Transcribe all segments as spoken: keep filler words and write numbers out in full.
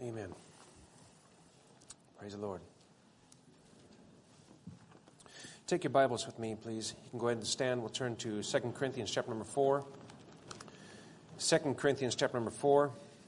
Amen. Praise the Lord. Take your Bibles with me, please. You can go ahead and stand. We'll turn to Second Corinthians chapter number four. Second Corinthians chapter number four.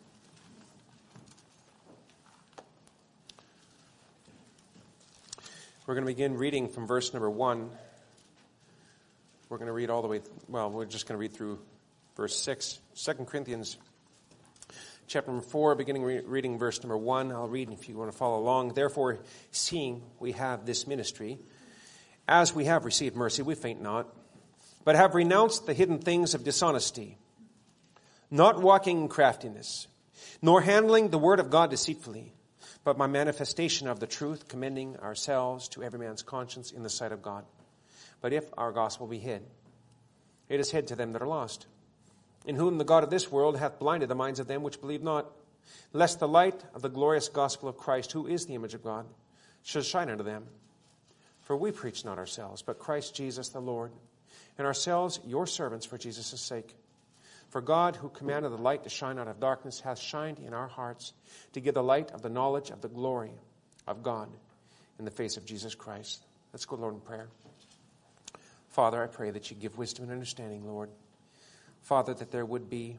We're going to begin reading from verse number one. We're going to read all the way, well, we're just going to read through verse six. Second Corinthians chapter number four, beginning re- reading verse number one. I'll read if you want to follow along. Therefore, seeing we have this ministry, as we have received mercy, we faint not, but have renounced the hidden things of dishonesty, not walking in craftiness, nor handling the word of God deceitfully, but by manifestation of the truth, commending ourselves to every man's conscience in the sight of God. But if our gospel be hid, it is hid to them that are lost, in whom the God of this world hath blinded the minds of them which believe not, lest the light of the glorious gospel of Christ, who is the image of God, should shine unto them. For we preach not ourselves, but Christ Jesus the Lord, and ourselves your servants for Jesus' sake. For God, who commanded the light to shine out of darkness, hath shined in our hearts to give the light of the knowledge of the glory of God in the face of Jesus Christ. Let's go, Lord, in prayer. Father, I pray that you give wisdom and understanding, Lord. Father, that there would be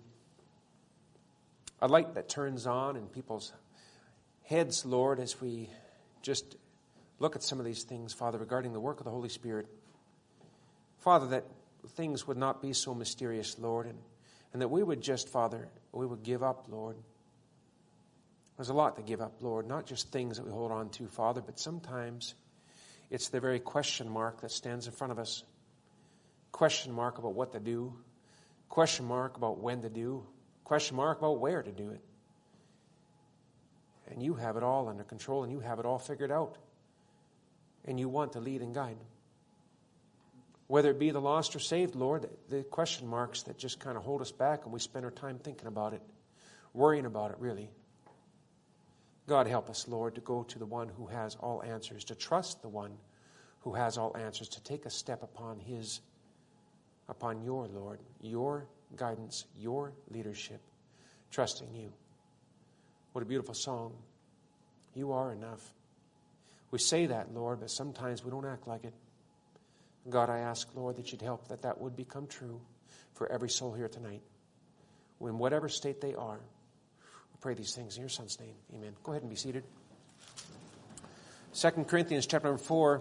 a light that turns on in people's heads, Lord, as we just look at some of these things, Father, regarding the work of the Holy Spirit. Father, that things would not be so mysterious, Lord, and, and that we would just, Father, we would give up, Lord. There's a lot to give up, Lord, not just things that we hold on to, Father, but sometimes it's the very question mark that stands in front of us. Question mark about what to do. Question mark about when to do. Question mark about where to do it. And you have it all under control, and you have it all figured out. And you want to lead and guide. Whether it be the lost or saved, Lord, the question marks that just kind of hold us back, and we spend our time thinking about it, worrying about it, really. God, help us, Lord, to go to the one who has all answers, to trust the one who has all answers, to take a step upon his upon your, Lord, your guidance, your leadership, trusting you. What a beautiful song. You are enough. We say that, Lord, but sometimes we don't act like it. God, I ask, Lord, that you'd help that that would become true for every soul here tonight. In whatever state they are, we pray these things in your Son's name. Amen. Go ahead and be seated. Second Corinthians chapter number four.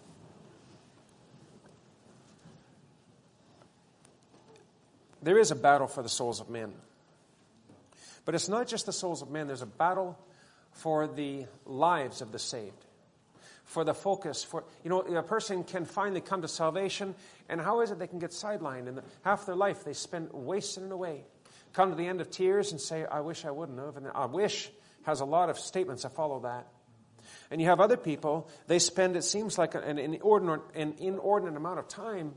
There is a battle for the souls of men. But it's not just the souls of men. There's a battle for the lives of the saved. For the focus. For you know, a person can finally come to salvation, and how is it they can get sidelined? And half their life they spend wasting it away. Come to the end of tears and say, I wish I wouldn't have. And I wish has a lot of statements that follow that. And you have other people, they spend, it seems like, an inordinate, an inordinate amount of time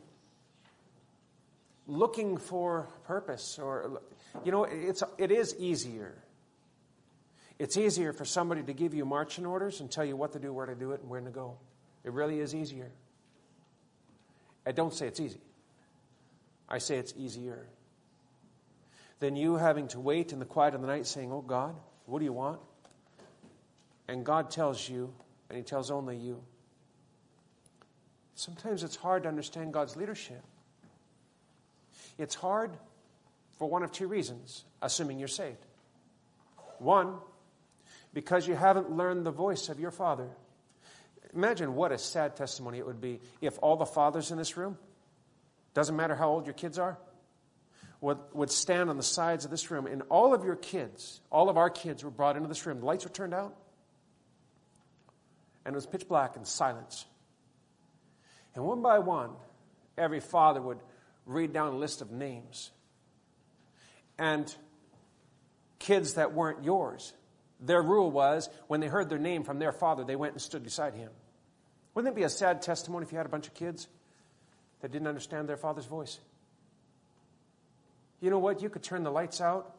looking for purpose, or, you know, it's it is easier. It's easier for somebody to give you marching orders and tell you what to do, where to do it, and where to go. It really is easier. I don't say it's easy. I say it's easier than you having to wait in the quiet of the night saying, oh God, what do you want? And God tells you, and he tells only you. Sometimes it's hard to understand God's leadership. It's hard for one of two reasons, assuming you're saved. One, because you haven't learned the voice of your Father. Imagine what a sad testimony it would be if all the fathers in this room, doesn't matter how old your kids are, would, would stand on the sides of this room, and all of your kids, all of our kids were brought into this room. The lights were turned out, and it was pitch black and silence. And one by one, every father would read down a list of names. And kids that weren't yours, their rule was, when they heard their name from their father, they went and stood beside him. Wouldn't it be a sad testimony if you had a bunch of kids that didn't understand their father's voice? You know what? You could turn the lights out.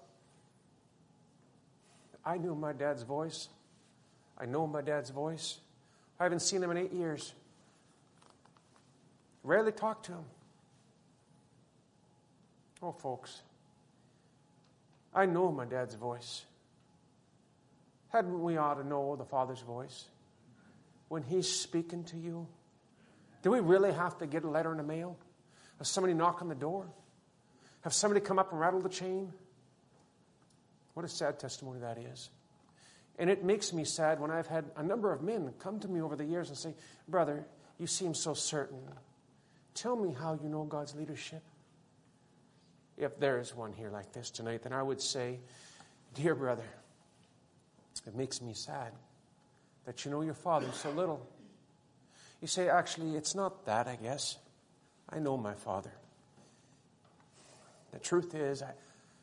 I knew my dad's voice. I know my dad's voice. I haven't seen him in eight years. Rarely talked to him. Oh, folks, I know my dad's voice. Hadn't we ought to know the Father's voice when He's speaking to you? Do we really have to get a letter in the mail? Have somebody knock on the door? Have somebody come up and rattle the chain? What a sad testimony that is. And it makes me sad when I've had a number of men come to me over the years and say, brother, you seem so certain. Tell me how you know God's leadership. If there is one here like this tonight, then I would say, dear brother, it makes me sad that you know your Father so little. You say, actually, it's not that, I guess. I know my Father. The truth is, I,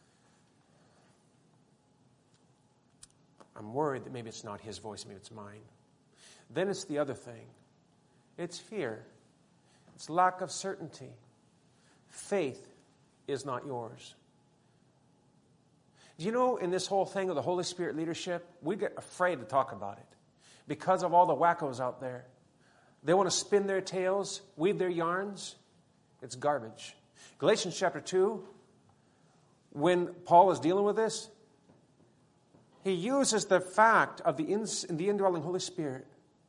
I'm worried that maybe it's not His voice, maybe it's mine. Then it's the other thing. It's fear. It's lack of certainty. Faith is not yours. Do you know, in this whole thing of the Holy Spirit leadership, we get afraid to talk about it because of all the wackos out there. They want to spin their tails, weave their yarns. It's garbage. Galatians chapter two, when Paul is dealing with this, he uses the fact of the, in, the indwelling Holy Spirit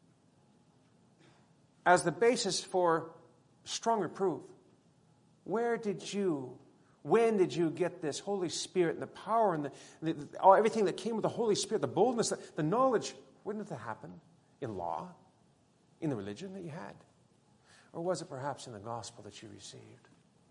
as the basis for strong reproof. Where did you, when did you get this Holy Spirit and the power and the, the, the, all, everything that came with the Holy Spirit, the boldness, the, the knowledge? Wouldn't it happen in law, in the religion that you had? Or was it perhaps in the gospel that you received?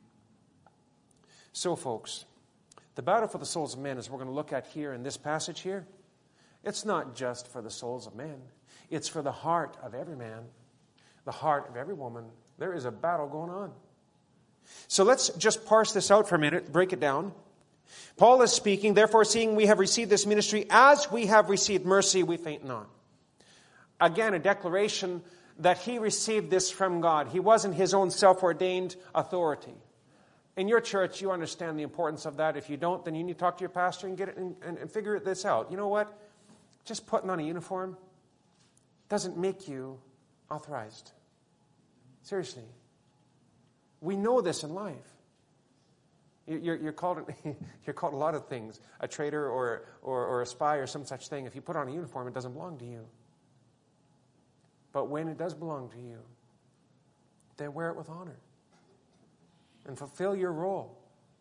So, folks, the battle for the souls of men, as we're going to look at here in this passage here, it's not just for the souls of men. It's for the heart of every man, the heart of every woman. There is a battle going on. So let's just parse this out for a minute, break it down. Paul is speaking, therefore, seeing we have received this ministry, as we have received mercy, we faint not. Again, a declaration that he received this from God. He wasn't his own self-ordained authority. In your church, you understand the importance of that. If you don't, then you need to talk to your pastor and get it and, and, and figure this out. You know what? Just putting on a uniform doesn't make you authorized. Seriously. We know this in life. You're, you're, called, you're called a lot of things. A traitor or, or, or a spy or some such thing. If you put on a uniform, it doesn't belong to you. But when it does belong to you, then wear it with honor and fulfill your role.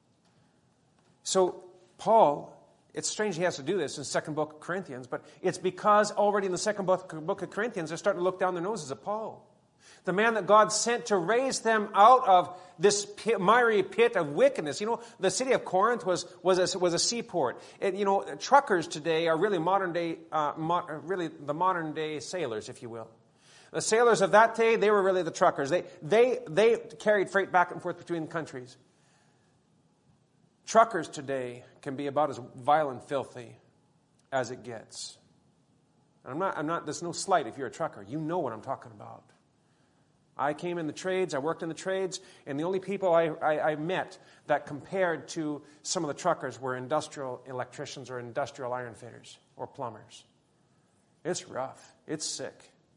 So Paul, it's strange he has to do this in the second book of Corinthians, but it's because already in the second book of Corinthians, they're starting to look down their noses at Paul. The man that God sent to raise them out of this pit, miry pit of wickedness. You know, the city of Corinth was was a, was a seaport. It, you know, truckers today are really modern day, uh, mo- really the modern day sailors, if you will. The sailors of that day, they were really the truckers. They they they carried freight back and forth between countries. Truckers today can be about as vile and filthy as it gets. And I'm not. I'm not. There's no slight if you're a trucker. You know what I'm talking about. I came in the trades, I worked in the trades, and the only people I, I, I met that compared to some of the truckers were industrial electricians or industrial iron fitters or plumbers. It's rough. It's sick.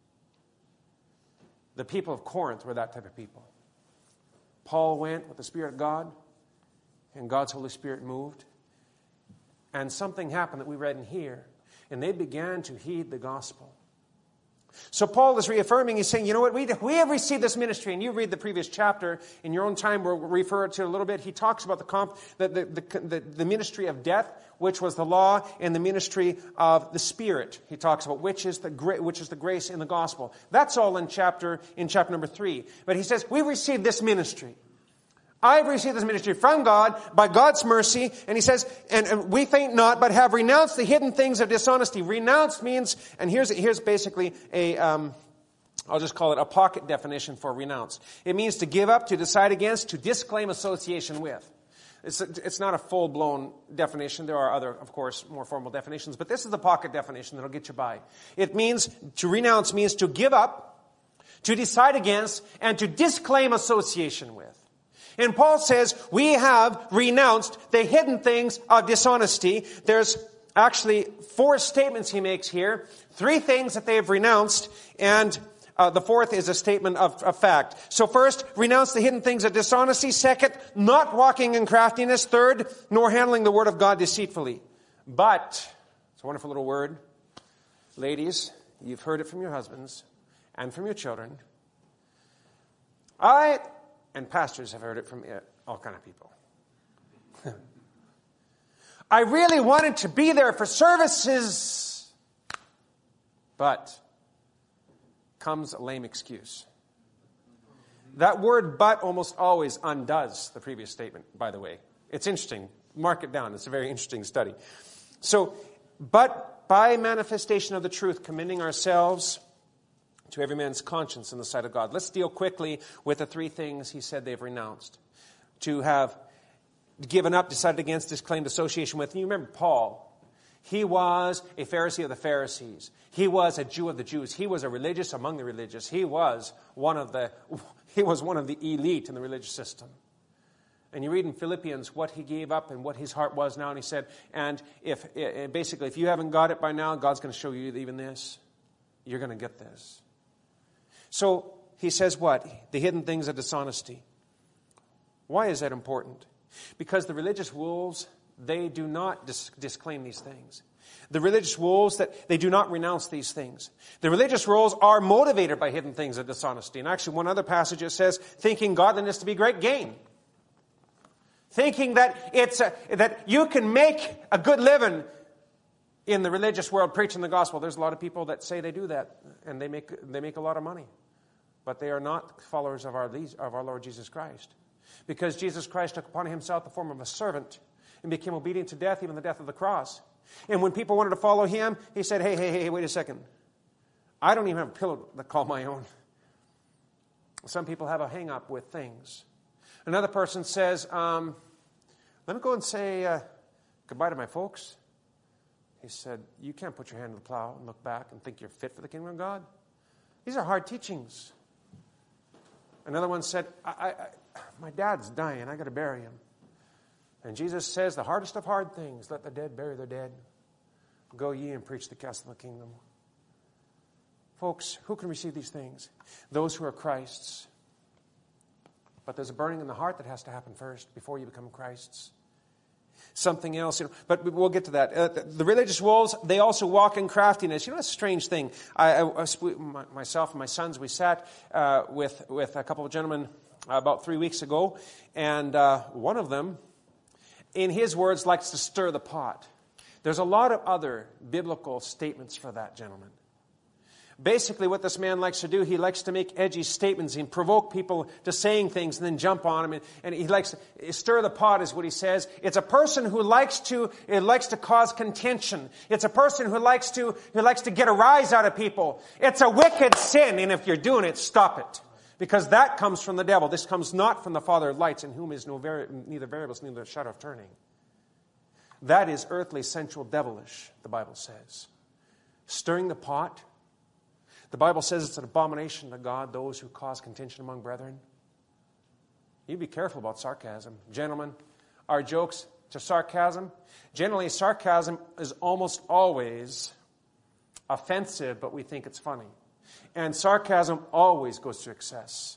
The people of Corinth were that type of people. Paul went with the Spirit of God, and God's Holy Spirit moved, and something happened that we read in here, and they began to heed the gospel. So Paul is reaffirming, he's saying, you know what, we, we have received this ministry, and you read the previous chapter, in your own time, we'll refer to it a little bit. He talks about the, comp, the, the, the, the, the ministry of death, which was the law, and the ministry of the Spirit. He talks about which is the which is the grace in the gospel. That's all in chapter in chapter number three. But he says, we received this ministry. I've received this ministry from God by God's mercy. And he says, and, and we faint not, but have renounced the hidden things of dishonesty. Renounced means, and here's here's basically a, um, I'll just call it a pocket definition for renounced. It means to give up, to decide against, to disclaim association with. It's, a, it's not a full-blown definition. There are other, of course, more formal definitions. But this is the pocket definition that'll get you by. It means, to renounce means to give up, to decide against, and to disclaim association with. And Paul says, we have renounced the hidden things of dishonesty. There's actually four statements he makes here. Three things that they have renounced, and uh, the fourth is a statement of, of fact. So first, renounce the hidden things of dishonesty. Second, not walking in craftiness. Third, nor handling the word of God deceitfully. But, it's a wonderful little word. Ladies, you've heard it from your husbands and from your children. I, and pastors have heard it from all kind of people. I really wanted to be there for services, but comes a lame excuse. That word "but" almost always undoes the previous statement, by the way. It's interesting. Mark it down. It's a very interesting study. So, but by manifestation of the truth, commending ourselves to every man's conscience in the sight of God. Let's deal quickly with the three things he said they've renounced. To have given up, decided against, disclaimed association with. And you remember Paul. He was a Pharisee of the Pharisees. He was a Jew of the Jews. He was a religious among the religious. He was one of the, he was one of the elite in the religious system. And you read in Philippians what he gave up and what his heart was now. And he said, and if basically, if you haven't got it by now, God's going to show you even this. You're going to get this. So he says what? The hidden things of dishonesty. Why is that important? Because the religious wolves, they do not dis- disclaim these things. The religious wolves, that they do not renounce these things. The religious wolves are motivated by hidden things of dishonesty. And actually, one other passage it says, thinking godliness to be great gain. Thinking that it's a, that you can make a good living in the religious world preaching the gospel. There's a lot of people that say they do that, and they make they make a lot of money, but they are not followers of our of our Lord Jesus Christ. Because Jesus Christ took upon himself the form of a servant and became obedient to death, even the death of the cross. And when people wanted to follow him, he said, hey, hey, hey, wait a second. I don't even have a pillow to call my own. Some people have a hang-up with things. Another person says, um, let me go and say uh, goodbye to my folks. He said, you can't put your hand to the plow and look back and think you're fit for the kingdom of God. These are hard teachings. Another one said, I, I, I, my dad's dying. I got to bury him. And Jesus says, the hardest of hard things, let the dead bury their dead. Go ye and preach the gospel of the kingdom. Folks, who can receive these things? Those who are Christ's. But there's a burning in the heart that has to happen first before you become Christ's. Something else, you know, but we'll get to that. Uh, the, the religious wolves, they also walk in craftiness. You know, it's a strange thing. I, I, I myself and my sons, we sat uh, with with a couple of gentlemen uh, about three weeks ago, and uh, one of them, in his words, likes to stir the pot. There's a lot of other biblical statements for that, gentlemen. Basically, what this man likes to do, he likes to make edgy statements and provoke people to saying things and then jump on them. And, and he likes to stir the pot, is what he says. It's a person who likes to it likes to cause contention. It's a person who likes to who likes to get a rise out of people. It's a wicked sin, and if you're doing it, stop it, because that comes from the devil. This comes not from the Father of lights, in whom is no vari- neither variables, neither shadow of turning. That is earthly, sensual, devilish. The Bible says, stirring the pot. The Bible says it's an abomination to God, those who cause contention among brethren. You be careful about sarcasm. Gentlemen, our jokes to sarcasm. Generally, sarcasm is almost always offensive, but we think it's funny. And sarcasm always goes to excess.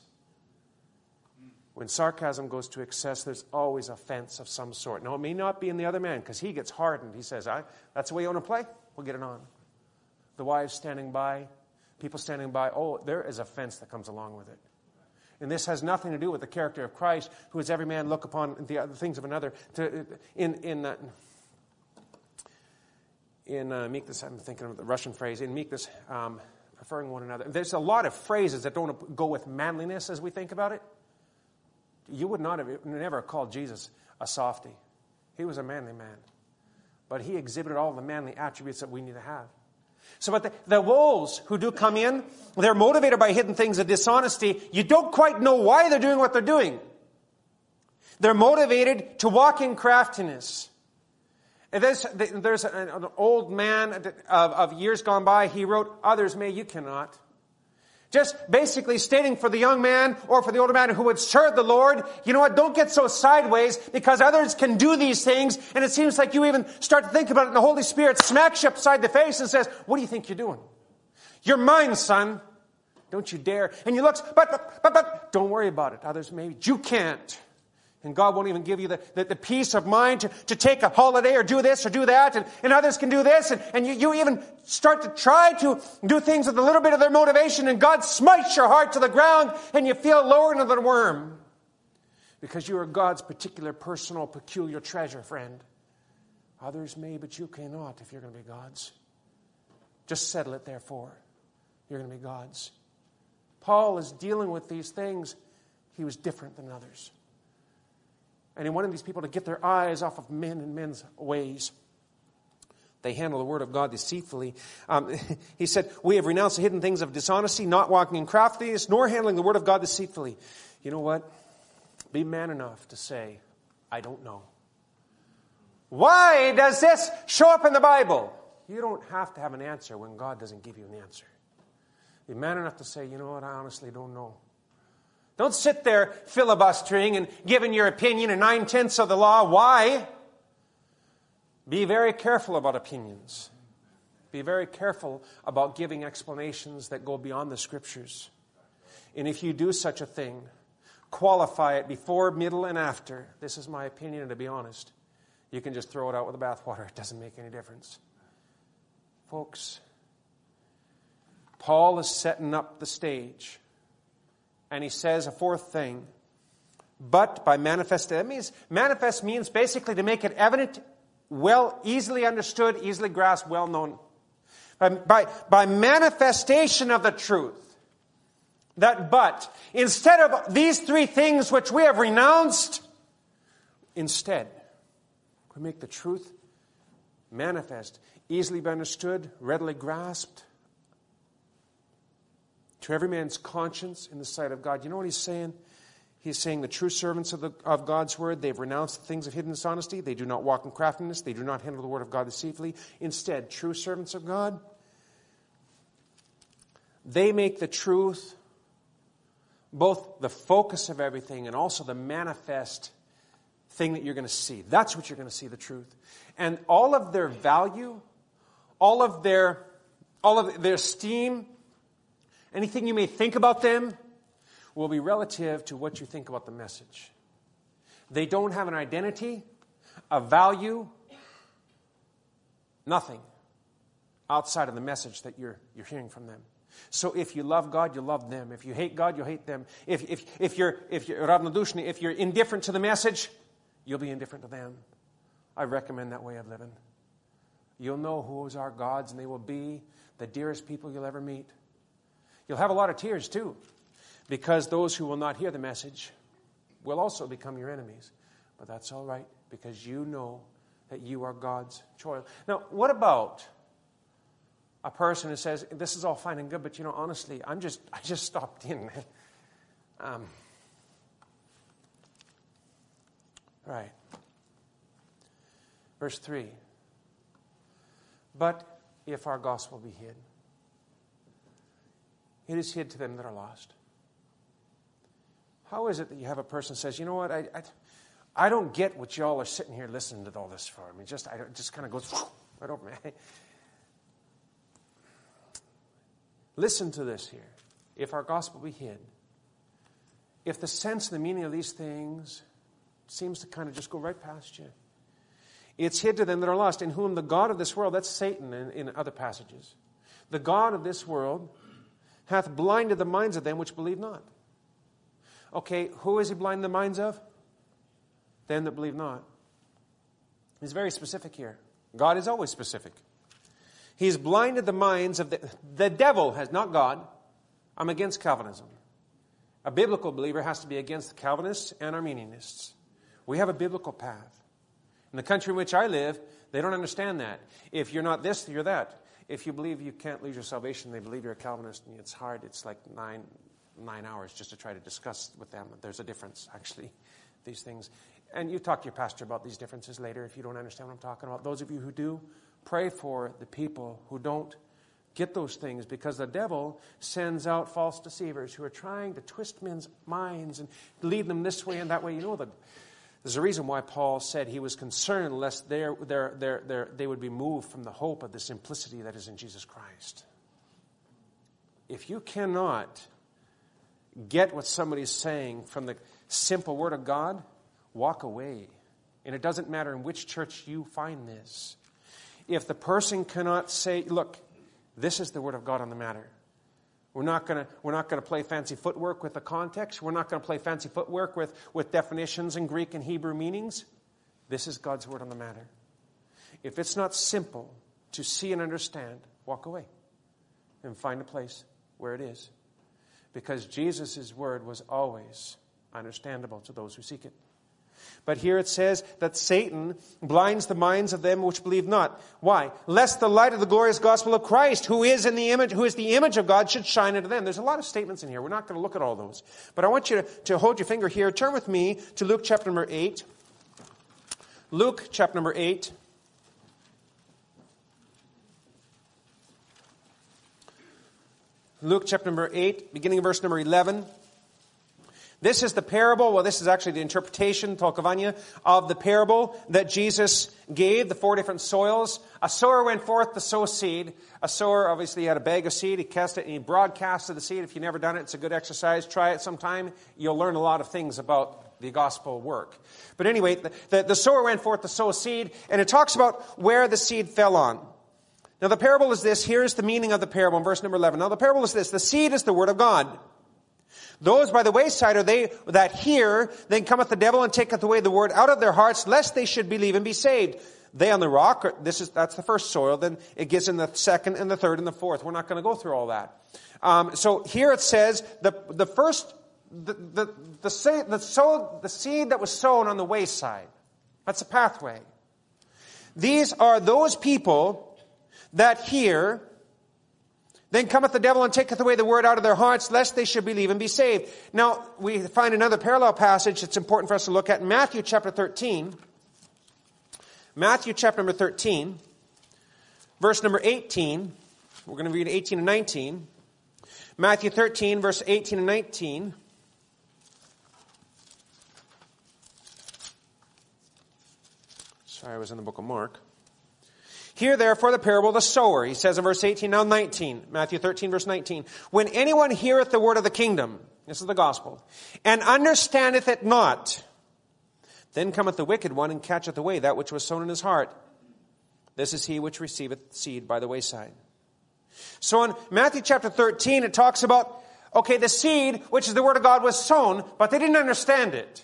When sarcasm goes to excess, there's always offense of some sort. Now, it may not be in the other man, because he gets hardened. He says, I, that's the way you want to play? We'll get it on. The wives standing by, people standing by, oh, there is offense that comes along with it. And this has nothing to do with the character of Christ, who is every man look upon the other things of another. To, in in uh, in uh, meekness, I'm thinking of the Russian phrase, in meekness, um, preferring one another. There's a lot of phrases that don't go with manliness as we think about it. You would not have never called Jesus a softy. He was a manly man. But he exhibited all the manly attributes that we need to have. So but the, the wolves who do come in, they're motivated by hidden things of dishonesty. You don't quite know why they're doing what they're doing. They're motivated to walk in craftiness. And there's, there's an, an old man of, of years gone by. He wrote, others may, you cannot. Just basically stating for the young man or for the older man who would serve the Lord, you know what, don't get so sideways, because others can do these things, and it seems like you even start to think about it, and the Holy Spirit smacks you upside the face and says, what do you think you're doing? You're mine, son. Don't you dare. And you look, but, but, but, but, don't worry about it. Others maybe, you can't. And God won't even give you the, the, the peace of mind to, to take a holiday or do this or do that. And, and others can do this. And, and you, you even start to try to do things with a little bit of their motivation. And God smites your heart to the ground. And you feel lower than a worm. Because you are God's particular, personal, peculiar treasure, friend. Others may, but you cannot if you're going to be God's. Just settle it, therefore. You're going to be God's. Paul is dealing with these things. He was different than others. And he wanted these people to get their eyes off of men and men's ways. They handle the word of God deceitfully. Um, he said, we have renounced the hidden things of dishonesty, not walking in craftiness, nor handling the word of God deceitfully. You know what? Be man enough to say, I don't know. Why does this show up in the Bible? You don't have to have an answer when God doesn't give you an answer. Be man enough to say, you know what, I honestly don't know. Don't sit there filibustering and giving your opinion in nine-tenths of the law. Why? Be very careful about opinions. Be very careful about giving explanations that go beyond the Scriptures. And if you do such a thing, qualify it before, middle, and after. This is my opinion, and to be honest, you can just throw it out with the bathwater. It doesn't make any difference. Folks, Paul is setting up the stage. And he says a fourth thing. But by manifest, that means, manifest means basically to make it evident, well, easily understood, easily grasped, well known. By, by, by manifestation of the truth. That but, instead of these three things which we have renounced, instead, we make the truth manifest, easily be understood, readily grasped, to every man's conscience in the sight of God. You know what he's saying? He's saying the true servants of, the, of God's word, they've renounced the things of hidden dishonesty. They do not walk in craftiness. They do not handle the word of God deceitfully. Instead, true servants of God, they make the truth both the focus of everything and also the manifest thing that you're going to see. That's what you're going to see, the truth. And all of their value, all of their, all of their esteem, anything you may think about them will be relative to what you think about the message. They don't have an identity, a value, nothing outside of the message that you're, you're hearing from them. So if you love God, you love them. If you hate God, you'll hate them. If, if, if you're, if you're, if you're indifferent to the message, you'll be indifferent to them. I recommend that way of living. You'll know who's our gods, and they will be the dearest people you'll ever meet. You'll have a lot of tears too, because those who will not hear the message will also become your enemies. But that's all right, because you know that you are God's choice. Now, what about a person who says, this is all fine and good, but you know, honestly, I'm just, I just stopped in. um, right. Verse three. But if our gospel be hid, it is hid to them that are lost. How is it that you have a person who says, you know what, I, I, I don't get what y'all are sitting here listening to all this for. I mean, just, I, it just kind of goes right over me. Listen to this here. If our gospel be hid, if the sense and the meaning of these things seems to kind of just go right past you, it's hid to them that are lost, in whom the God of this world, that's Satan in, in other passages, the God of this world hath blinded the minds of them which believe not. Okay, who is he blinding the minds of? Them that believe not. He's very specific here. God is always specific. He's blinded the minds of the... The devil has, not God. I'm against Calvinism. A biblical believer has to be against the Calvinists and Arminianists. We have a biblical path. In the country in which I live, they don't understand that. If you're not this, you're that. If you believe you can't lose your salvation, they believe you're a Calvinist, and it's hard. It's like nine nine hours just to try to discuss with them. There's a difference, actually, these things. And you talk to your pastor about these differences later if you don't understand what I'm talking about. Those of you who do, pray for the people who don't get those things, because the devil sends out false deceivers who are trying to twist men's minds and lead them this way and that way. You know, the, there's a reason why Paul said he was concerned lest they're, they're, they're, they're, they would be moved from the hope of the simplicity that is in Jesus Christ. If you cannot get what somebody's saying from the simple Word of God, walk away. And it doesn't matter in which church you find this. If the person cannot say, look, this is the Word of God on the matter. We're not going to we're not going to play fancy footwork with the context. We're not going to play fancy footwork with, with definitions in Greek and Hebrew meanings. This is God's Word on the matter. If it's not simple to see and understand, walk away and find a place where it is. Because Jesus' Word was always understandable to those who seek it. But here it says that Satan blinds the minds of them which believe not. Why? Lest the light of the glorious gospel of Christ, who is in the image, who is the image of God, should shine into them. There's a lot of statements in here. We're not going to look at all those. But I want you to, to hold your finger here. Turn with me to Luke chapter number eight. Luke chapter number eight. Luke chapter number eight, beginning of verse number eleven. This is the parable, well, this is actually the interpretation, Tolkavanya, of the parable that Jesus gave, the four different soils. A sower went forth to sow seed. A sower obviously had a bag of seed. He cast it and he broadcasted the seed. If you've never done it, it's a good exercise. Try it sometime. You'll learn a lot of things about the gospel work. But anyway, the, the, the sower went forth to sow seed, and it talks about where the seed fell on. Now the parable is this. Here's the meaning of the parable in verse number eleven. Now the parable is this. The seed is the word of God. Those by the wayside are they that hear, then cometh the devil and taketh away the word out of their hearts, lest they should believe and be saved. They on the rock, are, this is that's the first soil, then it gets in the second and the third and the fourth. We're not going to go through all that. Um, so here it says, the the first, the the the, say, the, sow, the seed that was sown on the wayside, that's a pathway. These are those people that hear, then cometh the devil and taketh away the word out of their hearts, lest they should believe and be saved. Now, we find another parallel passage that's important for us to look at in Matthew chapter thirteen. Matthew chapter number thirteen, verse number eighteen. We're going to read eighteen and nineteen. Matthew thirteen, verse eighteen and nineteen. Sorry, I was in the book of Mark. Hear therefore the parable of the sower. He says in verse eighteen, now nineteen. Matthew thirteen, verse nineteen. When anyone heareth the word of the kingdom, this is the gospel, and understandeth it not, then cometh the wicked one and catcheth away that which was sown in his heart. This is he which receiveth seed by the wayside. So in Matthew chapter thirteen, it talks about, okay, the seed, which is the word of God, was sown, but they didn't understand it.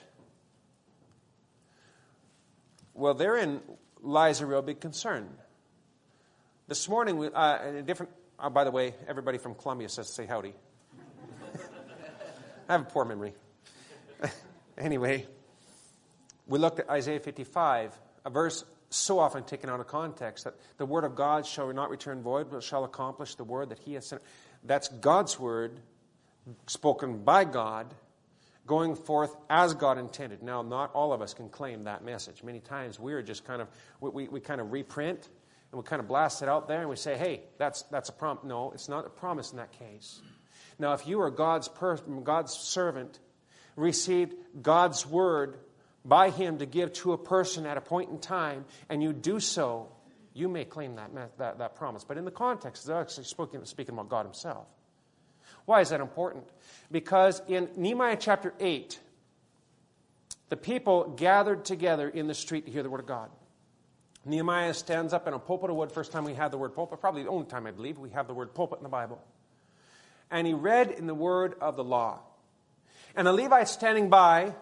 Well, therein lies a real big concern. This morning, we, uh, in a different, uh, by the way, everybody from Columbia says say howdy. I have a poor memory. Anyway, we looked at Isaiah fifty-five, a verse so often taken out of context, that the word of God shall not return void, but shall accomplish the word that he has sent. That's God's word, spoken by God, going forth as God intended. Now, not all of us can claim that message. Many times we're just kind of, we, we, we kind of reprint, and we kind of blast it out there, and we say, hey, that's that's a promise. No, it's not a promise in that case. Now, if you are God's person, God's servant, received God's word by him to give to a person at a point in time, and you do so, you may claim that that, that promise. But in the context, it's actually speaking, speaking about God himself. Why is that important? Because in Nehemiah chapter eight, the people gathered together in the street to hear the word of God. Nehemiah stands up in a pulpit of wood. First time we had the word pulpit, probably the only time I believe we have the word pulpit in the Bible. And he read in the word of the law. And the Levites standing by,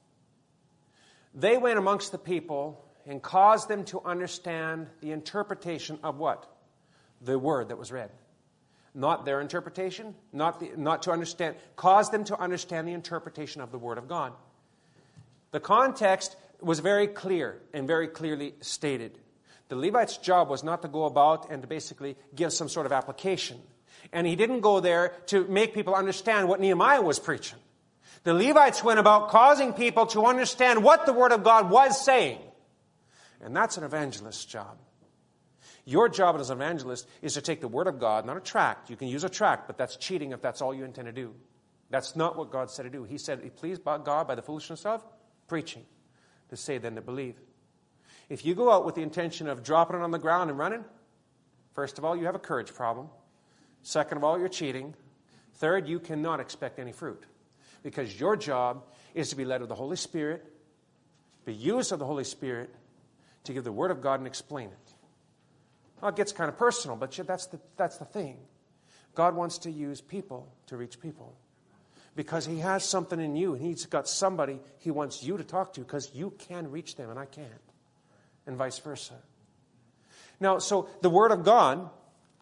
they went amongst the people and caused them to understand the interpretation of what? The word that was read. Not their interpretation, not, the, not to understand, caused them to understand the interpretation of the word of God. The context was very clear and very clearly stated. The Levite's job was not to go about and to basically give some sort of application. And he didn't go there to make people understand what Nehemiah was preaching. The Levites went about causing people to understand what the word of God was saying. And that's an evangelist's job. Your job as an evangelist is to take the word of God, not a tract. You can use a tract, but that's cheating if that's all you intend to do. That's not what God said to do. He said, he pleased God by the foolishness of preaching, to say then to believe. If you go out with the intention of dropping it on the ground and running, first of all, you have a courage problem. Second of all, you're cheating. Third, you cannot expect any fruit. Because your job is to be led of the Holy Spirit, be used of the Holy Spirit to give the Word of God and explain it. Well, it gets kind of personal, but that's the, that's the thing. God wants to use people to reach people. Because He has something in you, and He's got somebody He wants you to talk to, because you can reach them and I can't. And vice versa. Now, so the Word of God,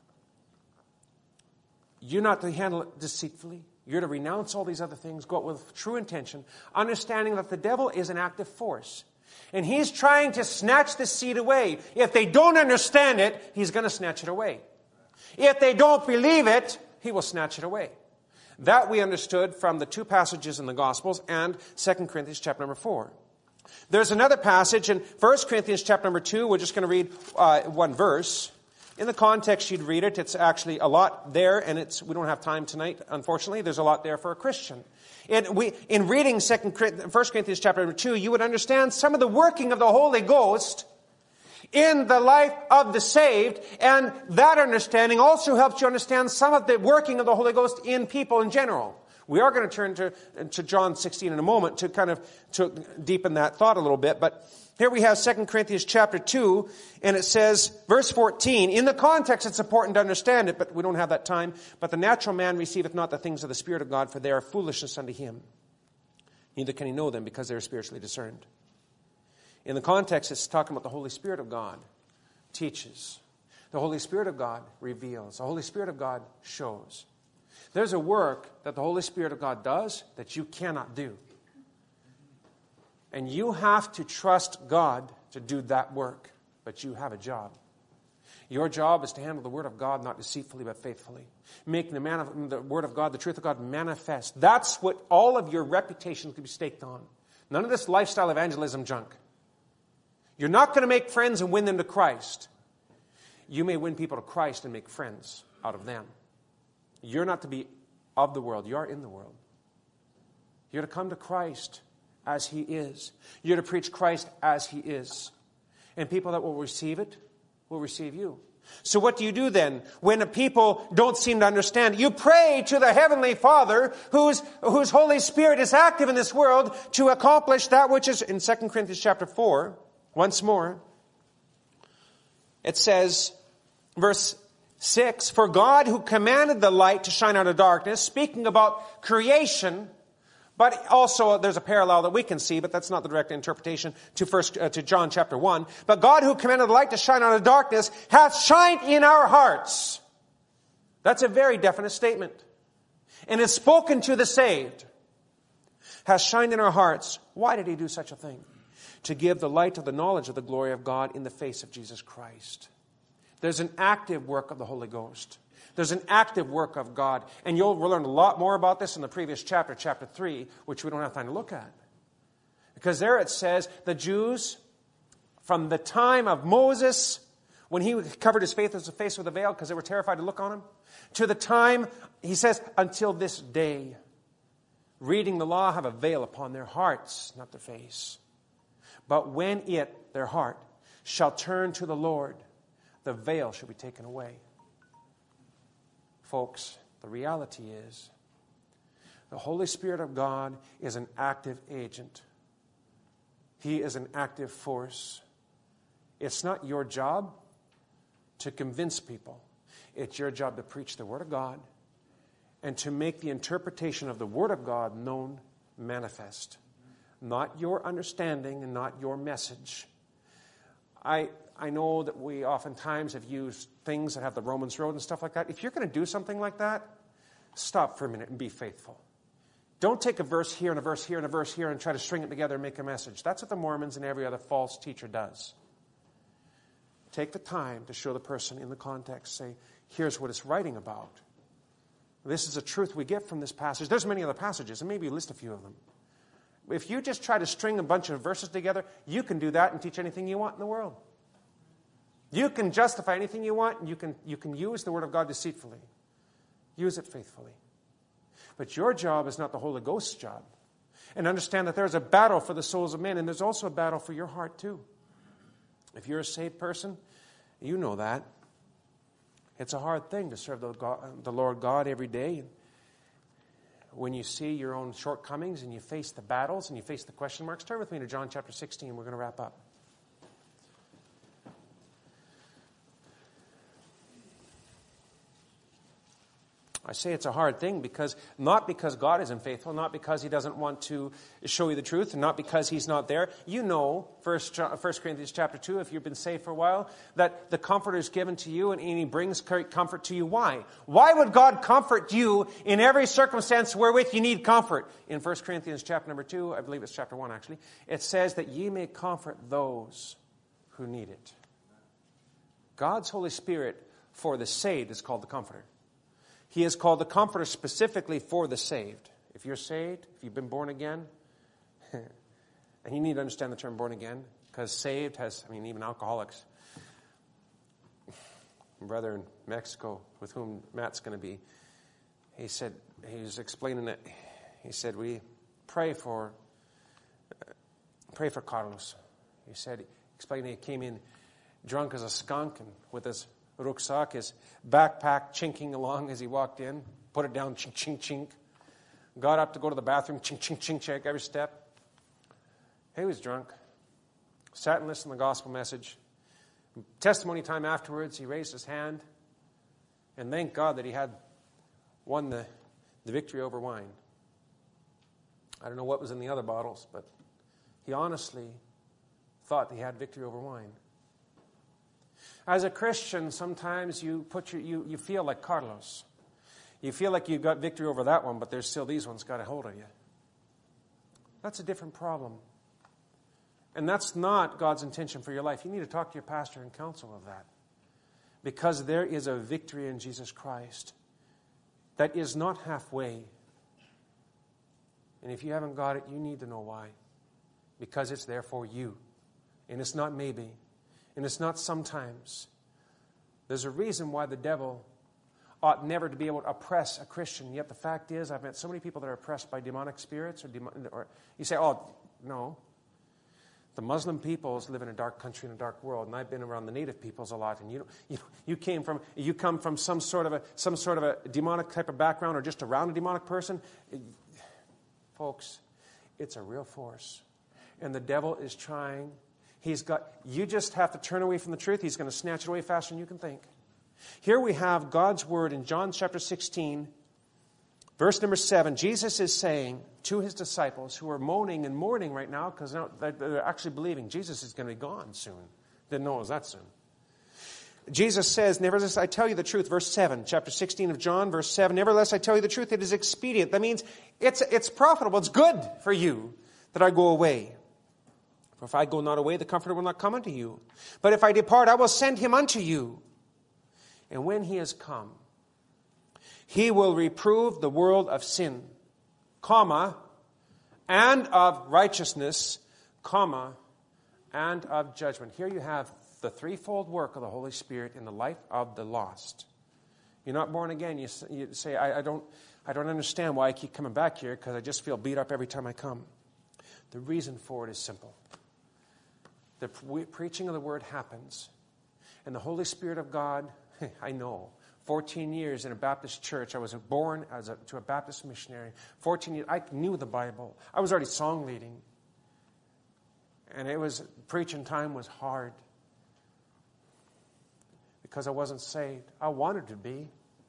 you're not to handle it deceitfully. You're to renounce all these other things, go out with true intention, understanding that the devil is an active force. And he's trying to snatch the seed away. If they don't understand it, he's going to snatch it away. If they don't believe it, he will snatch it away. That we understood from the two passages in the Gospels and Second Corinthians chapter number four. There's another passage in First Corinthians chapter number two. We're just going to read uh, one verse. In the context you'd read it, it's actually a lot there, and it's we don't have time tonight, unfortunately. There's a lot there for a Christian. In, we, in reading Second, First Corinthians chapter number two, you would understand some of the working of the Holy Ghost in the life of the saved, and that understanding also helps you understand some of the working of the Holy Ghost in people in general. We are going to turn to, to John sixteen in a moment to kind of to deepen that thought a little bit, but here we have Second Corinthians chapter two, and it says, verse fourteen, in the context it's important to understand it, but we don't have that time. But the natural man receiveth not the things of the Spirit of God, for they are foolishness unto him. Neither can he know them, because they are spiritually discerned. In the context, it's talking about the Holy Spirit of God teaches. The Holy Spirit of God reveals. The Holy Spirit of God shows. There's a work that the Holy Spirit of God does that you cannot do. And you have to trust God to do that work. But you have a job. Your job is to handle the Word of God, not deceitfully, but faithfully. Making the, manif- the Word of God, the truth of God manifest. That's what all of your reputation can be staked on. None of this lifestyle evangelism junk. You're not going to make friends and win them to Christ. You may win people to Christ and make friends out of them. You're not to be of the world. You are in the world. You're to come to Christ as He is. You're to preach Christ as He is. And people that will receive it will receive you. So what do you do then when people don't seem to understand? You pray to the Heavenly Father whose, whose Holy Spirit is active in this world to accomplish that which is in Second Corinthians chapter four. Once more, it says, verse six, for God who commanded the light to shine out of darkness, speaking about creation, but also there's a parallel that we can see, but that's not the direct interpretation to first uh, to John chapter one. But God who commanded the light to shine out of darkness hath shined in our hearts. That's a very definite statement. And is spoken to the saved. Has shined in our hearts. Why did He do such a thing? To give the light of the knowledge of the glory of God in the face of Jesus Christ. There's an active work of the Holy Ghost. There's an active work of God. And you'll learn a lot more about this in the previous chapter, chapter three, which we don't have time to look at. Because there it says, the Jews, from the time of Moses, when he covered his face with a veil because they were terrified to look on him, to the time, he says, until this day, reading the law have a veil upon their hearts, not their face. But when it, their heart, shall turn to the Lord, the veil shall be taken away. Folks, the reality is, the Holy Spirit of God is an active agent. He is an active force. It's not your job to convince people. It's your job to preach the Word of God and to make the interpretation of the Word of God known, manifest. Not your understanding and not your message. I I know that we oftentimes have used things that have the Romans Road and stuff like that. If you're going to do something like that, stop for a minute and be faithful. Don't take a verse here and a verse here and a verse here and try to string it together and make a message. That's what the Mormons and every other false teacher does. Take the time to show the person in the context. Say, here's what it's writing about. This is a truth we get from this passage. There's many other passages, and maybe list a few of them. If you just try to string a bunch of verses together, you can do that and teach anything you want in the world. You can justify anything you want, and you can, you can use the Word of God deceitfully. Use it faithfully. But your job is not the Holy Ghost's job. And understand that there's a battle for the souls of men, and there's also a battle for your heart too. If you're a saved person, you know that. It's a hard thing to serve the, God, the Lord God every day. when you see your own shortcomings and you face the battles and you face the question marks. Turn with me to John chapter sixteen. We're going to wrap up. I say it's a hard thing because, not because God isn't faithful, not because he doesn't want to show you the truth, and not because he's not there. You know, First Corinthians chapter two, if you've been saved for a while, that the Comforter is given to you and he brings comfort to you. Why? Why would God comfort you in every circumstance wherewith you need comfort? In First Corinthians chapter number two, I believe it's chapter one actually, it says that ye may comfort those who need it. God's Holy Spirit for the saved is called the Comforter. He is called the Comforter specifically for the saved. If you're saved, if you've been born again, and you need to understand the term born again, because saved has, I mean, even alcoholics. My brother in Mexico, with whom Matt's going to be, he said, he was explaining it. He said, we pray for, uh, pray for Carlos. He said, explaining he came in drunk as a skunk and with his rucksack, his backpack chinking along as he walked in, put it down, chink, chink, chink. Got up to go to the bathroom, chink, chink, chink, check every step. He was drunk. Sat and listened to the gospel message. Testimony time afterwards, he raised his hand and thanked God that he had won the, the victory over wine. I don't know what was in the other bottles, but he honestly thought he had victory over wine. As a Christian, sometimes you put your, you, you feel like Carlos. You feel like you've got victory over that one, but there's still these ones got a hold of you. That's a different problem. And that's not God's intention for your life. You need to talk to your pastor and counsel of that. Because there is a victory in Jesus Christ that is not halfway. And if you haven't got it, you need to know why. Because it's there for you. And it's not maybe. And it's not sometimes. There's a reason why the devil ought never to be able to oppress a Christian. Yet the fact is, I've met so many people that are oppressed by demonic spirits. Or, demon, or you say, oh, no. The Muslim peoples live in a dark country in a dark world, and I've been around the native peoples a lot. And you, you, you came from, you come from some sort of a, some sort of a demonic type of background, or just around a demonic person. It, folks, it's a real force, and the devil is trying. He's got, you just have to turn away from the truth. He's going to snatch it away faster than you can think. Here we have God's word in John chapter sixteen, verse number seven. Jesus is saying to his disciples who are moaning and mourning right now because they're actually believing Jesus is going to be gone soon. Didn't know it was that soon. Jesus says, nevertheless, I tell you the truth, verse seven, chapter sixteen of John, verse seven. Nevertheless, I tell you the truth, it is expedient. That means it's, it's profitable, it's good for you that I go away. For if I go not away, the Comforter will not come unto you. But if I depart, I will send him unto you. And when he has come, he will reprove the world of sin, comma, and of righteousness, comma, and of judgment. Here you have the threefold work of the Holy Spirit in the life of the lost. You're not born again. You, you say, I, I don't, I don't understand why I keep coming back here because I just feel beat up every time I come. The reason for it is simple. The preaching of the word happens. And the Holy Spirit of God, I know, fourteen years in a Baptist church. I was born as a, to a Baptist missionary. fourteen years, I knew the Bible. I was already song leading. And it was, preaching time was hard. Because I wasn't saved. I wanted to be.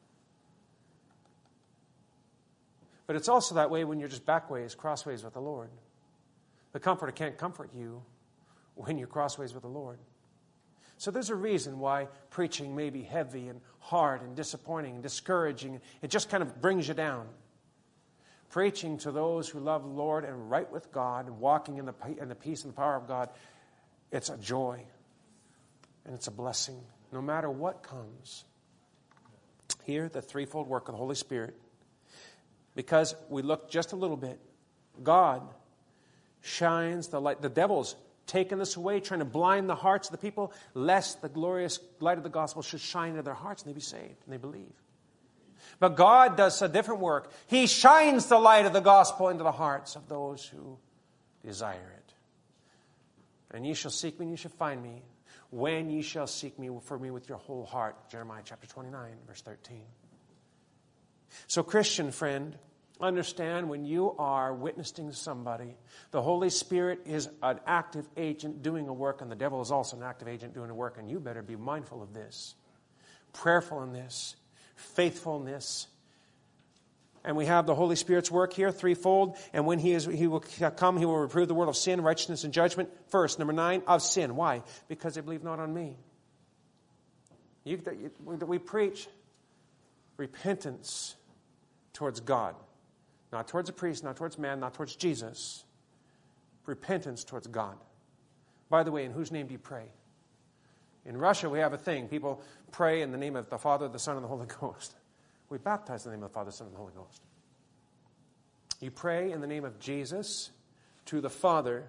But it's also that way when you're just backways, crossways with the Lord. The Comforter can't comfort you when you're crossways with the Lord. So there's a reason why preaching may be heavy and hard and disappointing and discouraging. It just kind of brings you down. Preaching to those who love the Lord and right with God and walking in the, in the peace and the power of God, it's a joy and it's a blessing no matter what comes. Here, the threefold work of the Holy Spirit. Because we look just a little bit, God shines the light. The devil's taken this away, trying to blind the hearts of the people, lest the glorious light of the gospel should shine into their hearts and they be saved and they believe. But God does a different work. He shines the light of the gospel into the hearts of those who desire it. And ye shall seek me and ye shall find me when ye shall seek me for me with your whole heart. Jeremiah chapter twenty-nine, verse thirteen. So Christian friend, Understand, when you are witnessing to somebody, the Holy Spirit is an active agent doing a work, and the devil is also an active agent doing a work, and you better be mindful of this. Prayerful in this. Faithful in this. And we have the Holy Spirit's work here, threefold. And when he is, he will come, he will reprove the world of sin, righteousness, and judgment. First, number nine, of sin. Why? Because they believe not on me. You, we preach repentance towards God. Not towards a priest, not towards man, not towards Jesus. Repentance towards God. By the way, in whose name do you pray? In Russia, we have a thing. People pray in the name of the Father, the Son, and the Holy Ghost. We baptize in the name of the Father, the Son, and the Holy Ghost. You pray in the name of Jesus to the Father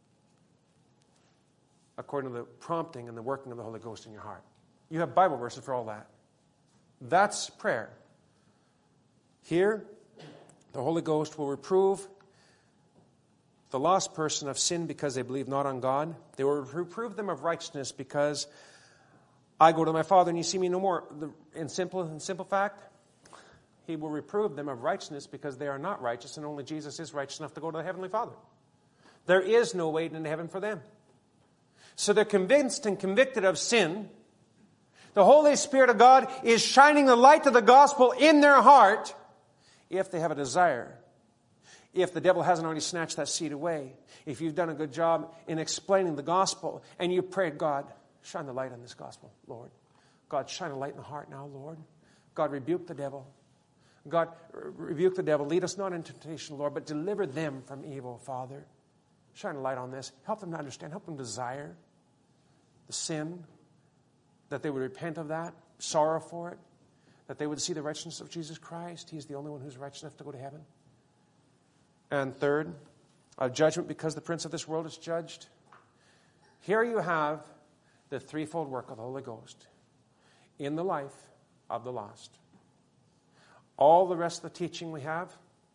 according to the prompting and the working of the Holy Ghost in your heart. You have Bible verses for all that. That's prayer. Here, the Holy Ghost will reprove the lost person of sin because they believe not on God. They will reprove them of righteousness because I go to my Father and you see me no more. In simple, in simple fact, He will reprove them of righteousness because they are not righteous and only Jesus is righteous enough to go to the Heavenly Father. There is no way into heaven for them. So they're convinced and convicted of sin. The Holy Spirit of God is shining the light of the gospel in their heart if they have a desire. If the devil hasn't already snatched that seed away. If you've done a good job in explaining the gospel and you prayed, God, shine the light on this gospel, Lord. God, shine a light in the heart now, Lord. God, rebuke the devil. God, rebuke the devil. Lead us not into temptation, Lord, but deliver them from evil, Father. Shine a light on this. Help them to understand. Help them desire the sin, that they would repent of that, sorrow for it, that they would see the righteousness of Jesus Christ. He is the only one who's righteous enough to go to heaven. And third, a judgment because the prince of this world is judged. Here you have the threefold work of the Holy Ghost in the life of the lost. All the rest of the teaching we have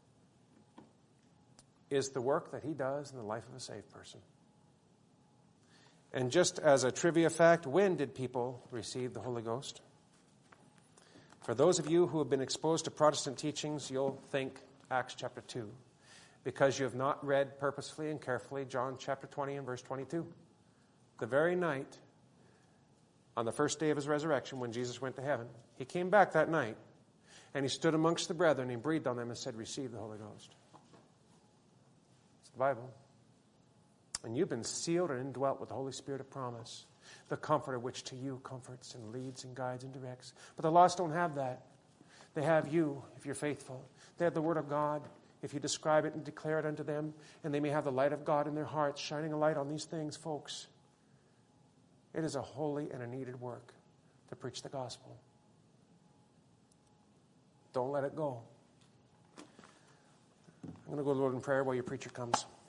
is the work that he does in the life of a saved person. And just as a trivia fact, when did people receive the Holy Ghost? For those of you who have been exposed to Protestant teachings, you'll think Acts chapter two. Because you have not read purposefully and carefully John chapter twenty and verse twenty-two. The very night, on the first day of his resurrection, when Jesus went to heaven, he came back that night, and he stood amongst the brethren, and he breathed on them and said, receive the Holy Ghost. It's the Bible. And you've been sealed and indwelt with the Holy Spirit of promise, the Comforter which to you comforts and leads and guides and directs. But the lost don't have that. They have you, if you're faithful. They have the Word of God, if you describe it and declare it unto them, and they may have the light of God in their hearts, shining a light on these things, folks. It is a holy and a needed work to preach the gospel. Don't let it go. I'm going to go to the Lord in prayer while your preacher comes.